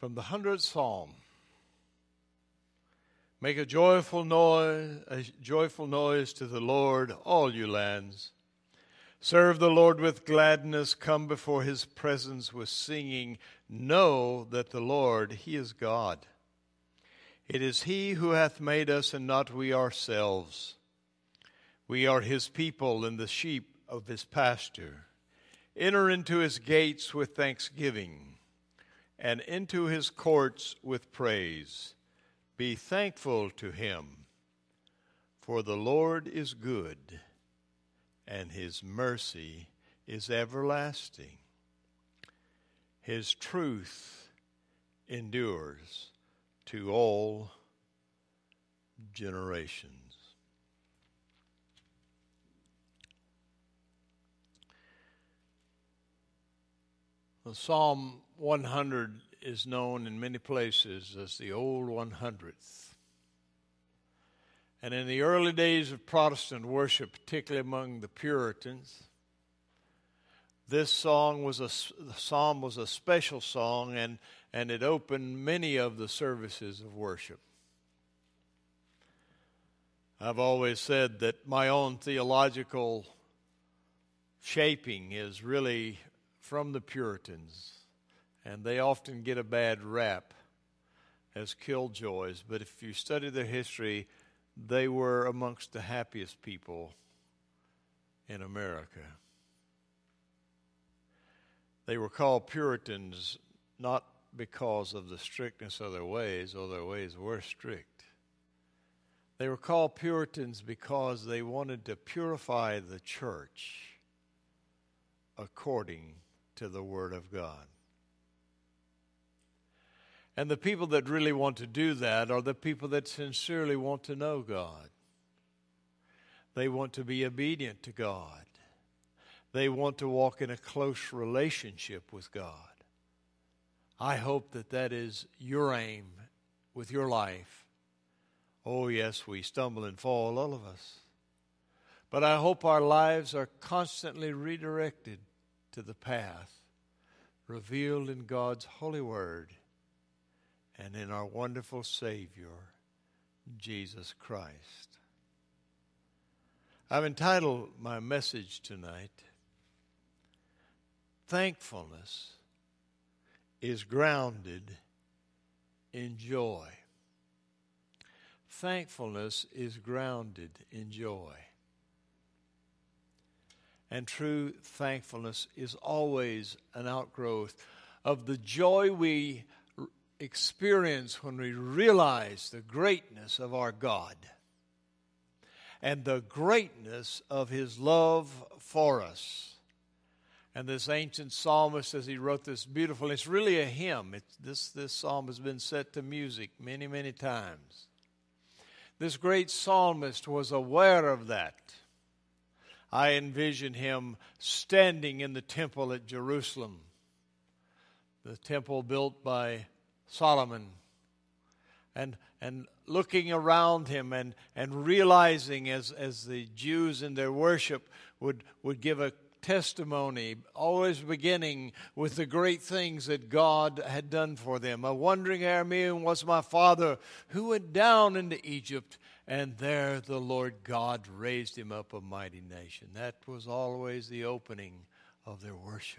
From the 100th Psalm. Make a joyful noise to the Lord, all you lands. Serve the Lord with gladness, come before his presence with singing. Know that the Lord, he is God. It is he who hath made us, and not we ourselves. We are his people and the sheep of his pasture. Enter into his gates with thanksgiving, and into his courts with praise. Be thankful to him, for the Lord is good, and his mercy is everlasting. His truth endures to all generations. Well, Psalm 100 is known in many places as the Old 100th. And in the early days of Protestant worship, particularly among the Puritans, this psalm was a special song, and it opened many of the services of worship. I've always said that my own theological shaping is really from the Puritans, and they often get a bad rap as killjoys, but if you study their history, they were amongst the happiest people in America. They were called Puritans not because of the strictness of their ways, or their ways were strict. They were called Puritans because they wanted to purify the church according to the Word of God. And the people that really want to do that are the people that sincerely want to know God. They want to be obedient to God. They want to walk in a close relationship with God. I hope that that is your aim with your life. Oh, yes, we stumble and fall, all of us. But I hope our lives are constantly redirected to the path revealed in God's holy word and in our wonderful Savior, Jesus Christ. I've entitled my message tonight, Thankfulness is Grounded in Joy. Thankfulness is grounded in joy. And true thankfulness is always an outgrowth of the joy we experience when we realize the greatness of our God and the greatness of his love for us. And this ancient psalmist, as he wrote this beautiful, it's really a hymn. This psalm has been set to music many, many times. This great psalmist was aware of that. I envision him standing in the temple at Jerusalem, the temple built by Solomon, and looking around him and realizing as the Jews in their worship would give a testimony, always beginning with the great things that God had done for them. A wandering Aramean was my father, who went down into Egypt, and there the Lord God raised him up a mighty nation. That was always the opening of their worship.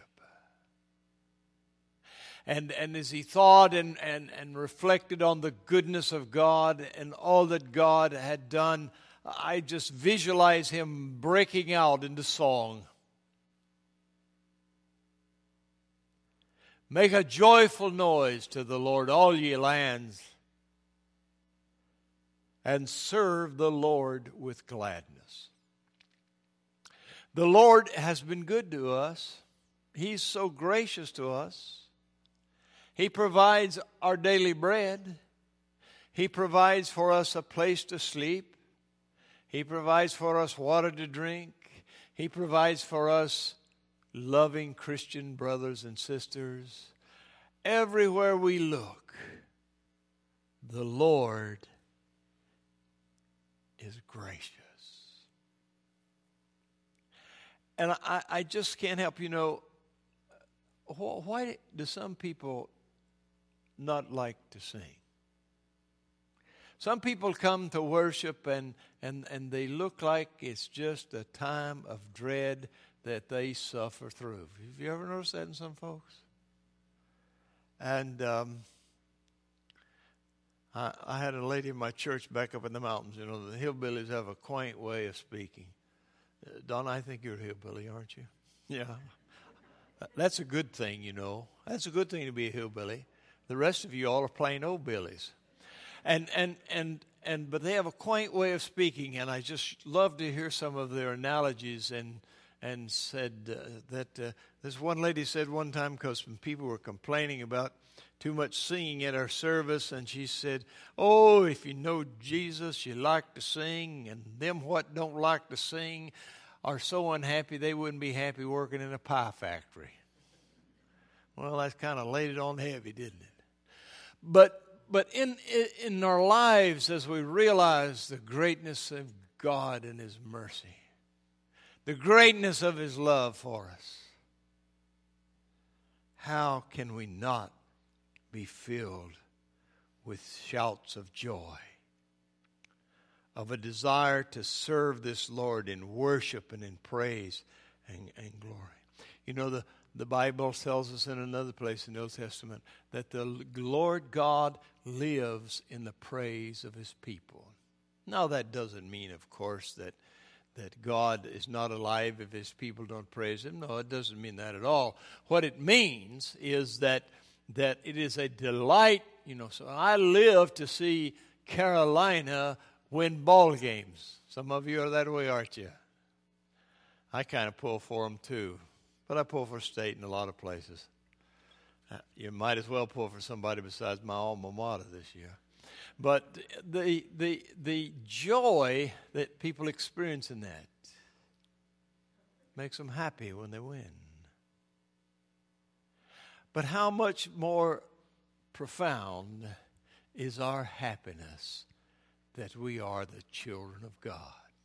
And as he thought and reflected on the goodness of God and all that God had done, I just visualize him breaking out into song. Make a joyful noise to the Lord, all ye lands, and serve the Lord with gladness. The Lord has been good to us. He's so gracious to us. He provides our daily bread. He provides for us a place to sleep. He provides for us water to drink. He provides for us loving Christian brothers and sisters. Everywhere we look, the Lord is gracious. And I just can't help, why do some people not like to sing. Some people come to worship and they look like it's just a time of dread that they suffer through. Have you ever noticed that in some folks? And I had a lady in my church back up in the mountains. You know, the hillbillies have a quaint way of speaking. Donna, I think you're a hillbilly, aren't you? Yeah. That's a good thing, you know. That's a good thing to be a hillbilly. The rest of you all are plain old billies. But they have a quaint way of speaking, and I just love to hear some of their analogies. And said that this one lady said one time, because when people were complaining about too much singing at our service, and she said, "Oh, if you know Jesus, you like to sing, and them what don't like to sing are so unhappy they wouldn't be happy working in a pie factory." Well, that's kind of laid it on heavy, didn't it? But in our lives, as we realize the greatness of God and His mercy, the greatness of His love for us, how can we not be filled with shouts of joy, of a desire to serve this Lord in worship and in praise and glory? You know, the Bible tells us in another place in the Old Testament that the Lord God lives in the praise of His people. Now, that doesn't mean, of course, that God is not alive if His people don't praise Him. No, it doesn't mean that at all. What it means is that it is a delight, you know. So I live to see Carolina win ball games. Some of you are that way, aren't you? I kind of pull for them too, but I pull for State in a lot of places. You might as well pull for somebody besides my alma mater this year. But the joy that people experience in that makes them happy when they win. But how much more profound is our happiness that we are the children of God?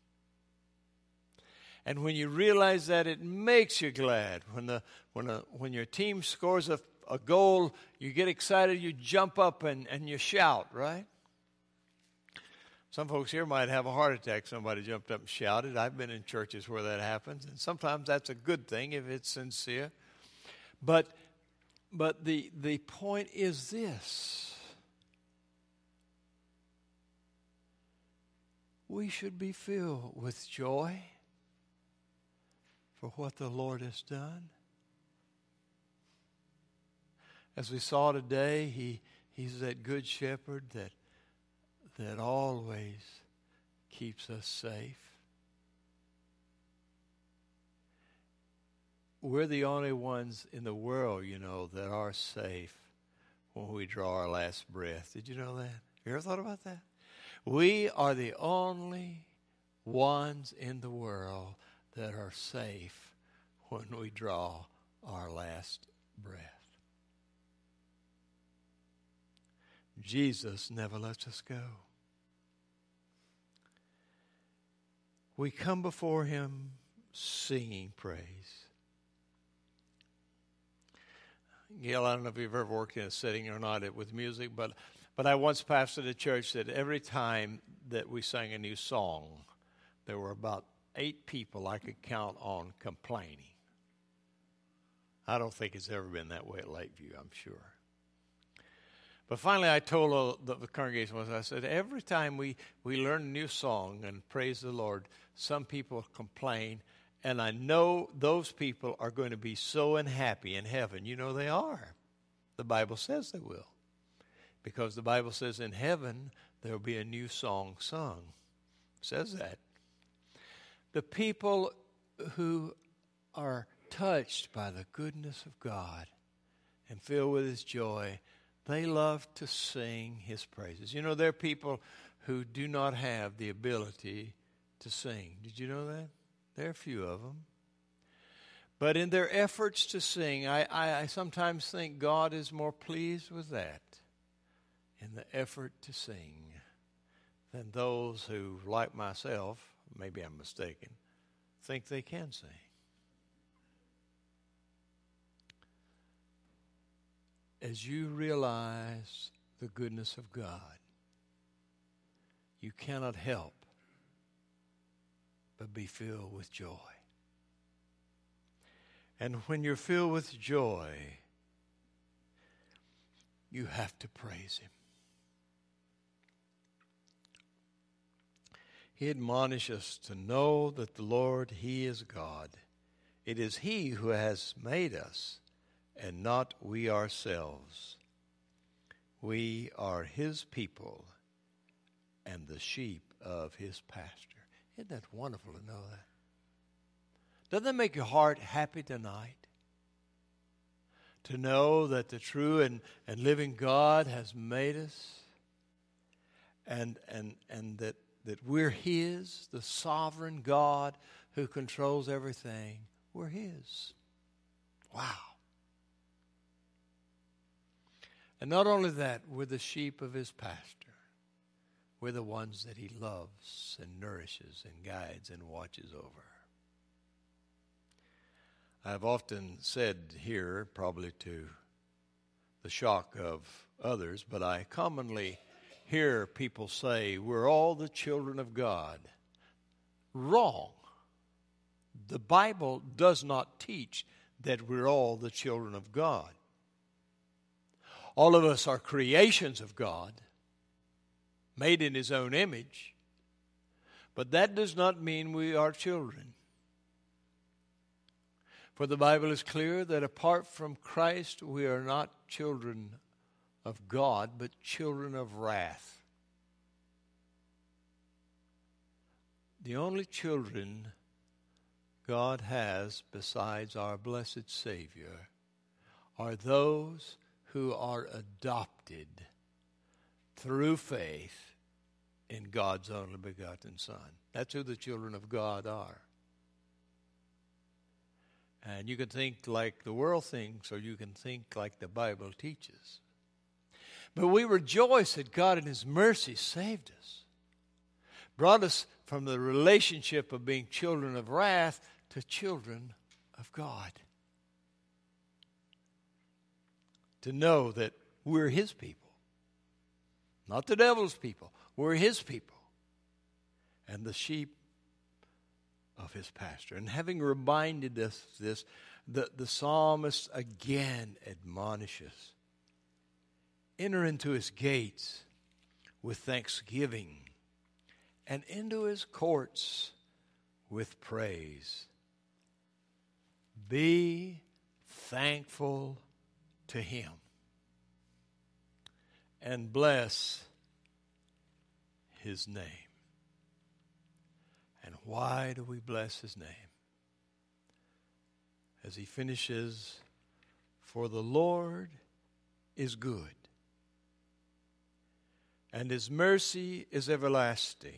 And when you realize that, it makes you glad. When your team scores a goal, you get excited, you jump up and you shout, right? Some folks here might have a heart attack. Somebody jumped up and shouted. I've been in churches where that happens, and sometimes that's a good thing if it's sincere. But the point is this: we should be filled with joy for what the Lord has done. As we saw today, He's that good shepherd that always keeps us safe. We're the only ones in the world, you know, that are safe when we draw our last breath. Did you know that? You ever thought about that? We are the only ones in the world that are safe when we draw our last breath. Jesus never lets us go. We come before Him singing praise. Gail, I don't know if you've ever worked in a setting or not with music, but I once pastored a church that every time that we sang a new song, there were about 8 people I could count on complaining. I don't think it's ever been that way at Lakeview, I'm sure. But finally, I told the congregation, I said, every time we learn a new song and praise the Lord, some people complain, and I know those people are going to be so unhappy in heaven. You know they are. The Bible says they will. Because the Bible says in heaven, there will be a new song sung. It says that. The people who are touched by the goodness of God and filled with His joy, they love to sing His praises. You know, there are people who do not have the ability to sing. Did you know that? There are a few of them. But in their efforts to sing, I sometimes think God is more pleased with that, in the effort to sing, than those who, like myself, maybe I'm mistaken, think they can sing. as you realize the goodness of God, you cannot help but be filled with joy. And when you're filled with joy, you have to praise Him. He admonishes us to know that the Lord, He is God. It is He who has made us, and not we ourselves. We are His people and the sheep of His pasture. Isn't that wonderful to know that? Doesn't that make your heart happy tonight? To know that the true and living God has made us, and that we're His, the sovereign God who controls everything. We're His. Wow. And not only that, we're the sheep of His pasture. We're the ones that He loves and nourishes and guides and watches over. I've often said here, probably to the shock of others, but I commonly hear people say, we're all the children of God. Wrong. The Bible does not teach that we're all the children of God. All of us are creations of God, made in His own image, but that does not mean we are children. For the Bible is clear that apart from Christ, we are not children of God, but children of wrath. The only children God has besides our blessed Savior are those who are adopted through faith in God's only begotten Son. That's who the children of God are. And you can think like the world thinks, or you can think like the Bible teaches. But we rejoice that God in His mercy saved us, brought us from the relationship of being children of wrath to children of God. To know that we're His people, not the devil's people. We're His people and the sheep of His pasture. And having reminded us this, the psalmist again admonishes, enter into His gates with thanksgiving and into His courts with praise. Be thankful to Him and bless His name. And why do we bless His name? As he finishes, for the Lord is good, and His mercy is everlasting,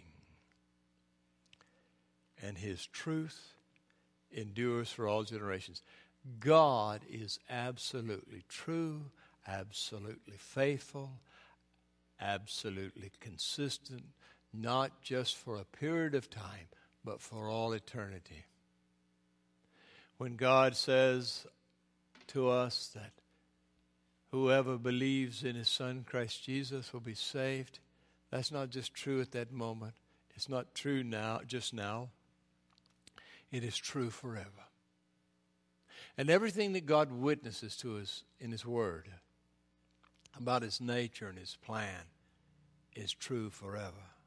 and His truth endures for all generations. God is absolutely true, absolutely faithful, absolutely consistent, not just for a period of time, but for all eternity. When God says to us that whoever believes in His Son, Christ Jesus, will be saved, that's not just true at that moment. It's not true now, just now. It is true forever. And everything that God witnesses to us in His Word about His nature and His plan is true forever.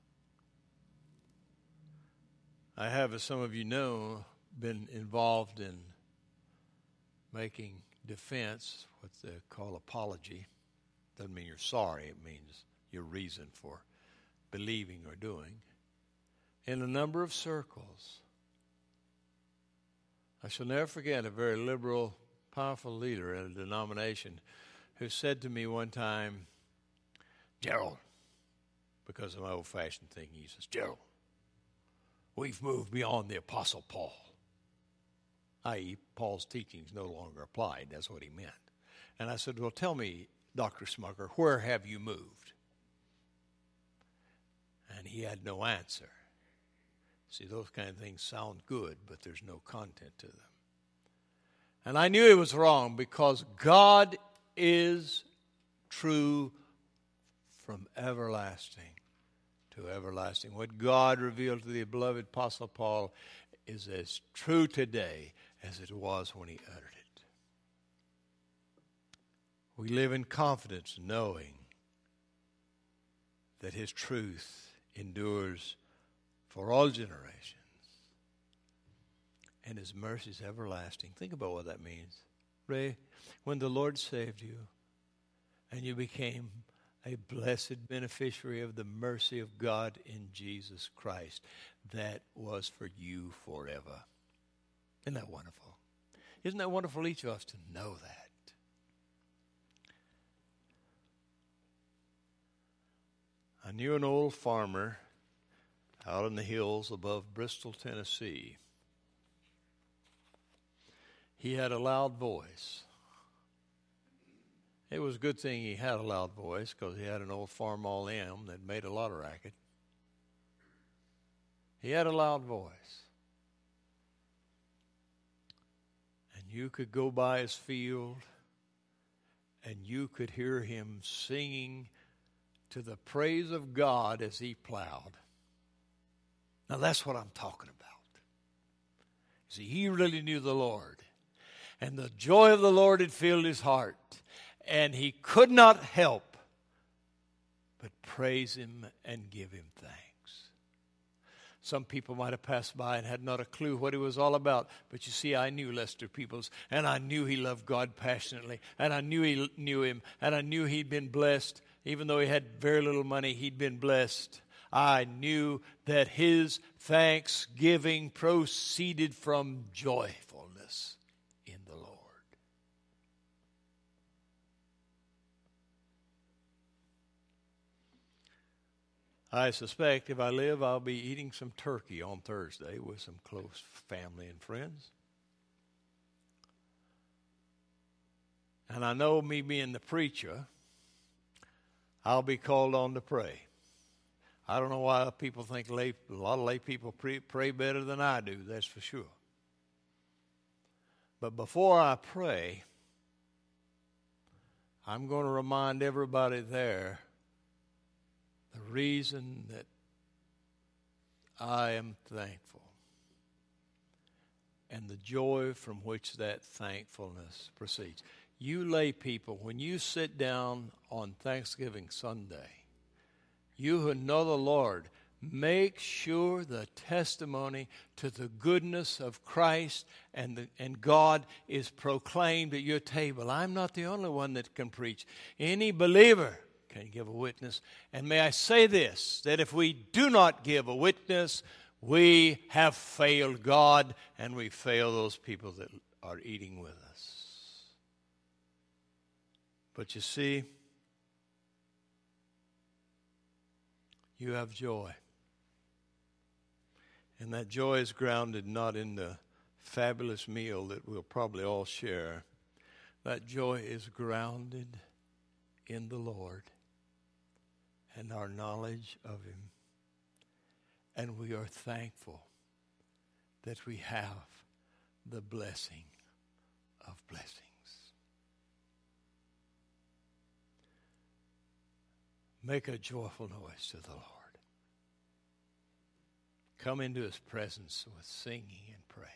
I have, as some of you know, been involved in making defense, what they call apology. Doesn't mean you're sorry. It means your reason for believing or doing, in a number of circles. I shall never forget a very liberal, powerful leader in a denomination who said to me one time, Gerald, because of my old-fashioned thinking, he says, Gerald, we've moved beyond the Apostle Paul. I.e., Paul's teachings no longer applied. That's what he meant. And I said, well, tell me, Dr. Smucker, where have you moved? And he had no answer. See, those kind of things sound good, but there's no content to them. And I knew it was wrong because God is true from everlasting to everlasting. What God revealed to the beloved Apostle Paul is as true today as it was when he uttered it. We live in confidence knowing that his truth endures for all generations and his mercy is everlasting. Think about what that means. Ray, when the Lord saved you and you became a blessed beneficiary of the mercy of God in Jesus Christ, that was for you forever. Isn't that wonderful? Isn't that wonderful, each of us, to know that? I knew an old farmer out in the hills above Bristol, Tennessee. He had a loud voice. It was a good thing he had a loud voice because he had an old Farmall M that made a lot of racket. He had a loud voice. And you could go by his field and you could hear him singing to the praise of God as he plowed. Now that's what I'm talking about. See, he really knew the Lord. And the joy of the Lord had filled his heart. And he could not help but praise him and give him thanks. Some people might have passed by and had not a clue what it was all about. But you see, I knew Lester Peoples, and I knew he loved God passionately, and I knew he knew him, and I knew he'd been blessed. Even though he had very little money, he'd been blessed. I knew that his thanksgiving proceeded from joyfulness in the Lord. I suspect if I live, I'll be eating some turkey on Thursday with some close family and friends. And I know, me being the preacher, I'll be called on to pray. I don't know why people think a lot of lay people pray better than I do, that's for sure. But before I pray, I'm going to remind everybody there the reason that I am thankful and the joy from which that thankfulness proceeds. You lay people, when you sit down on Thanksgiving Sunday, you who know the Lord, make sure the testimony to the goodness of Christ and God is proclaimed at your table. I'm not the only one that can preach. Any believer can give a witness. And may I say this, that if we do not give a witness, we have failed God and we fail those people that are eating with us. But you see, you have joy. And that joy is grounded not in the fabulous meal that we'll probably all share. That joy is grounded in the Lord and our knowledge of Him. And we are thankful that we have the blessing of blessings. Make a joyful noise to the Lord. Come into His presence with singing and praise.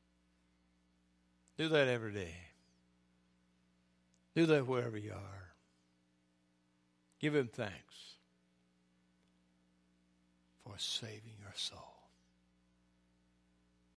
Do that every day. Do that wherever you are. Give Him thanks for saving your soul.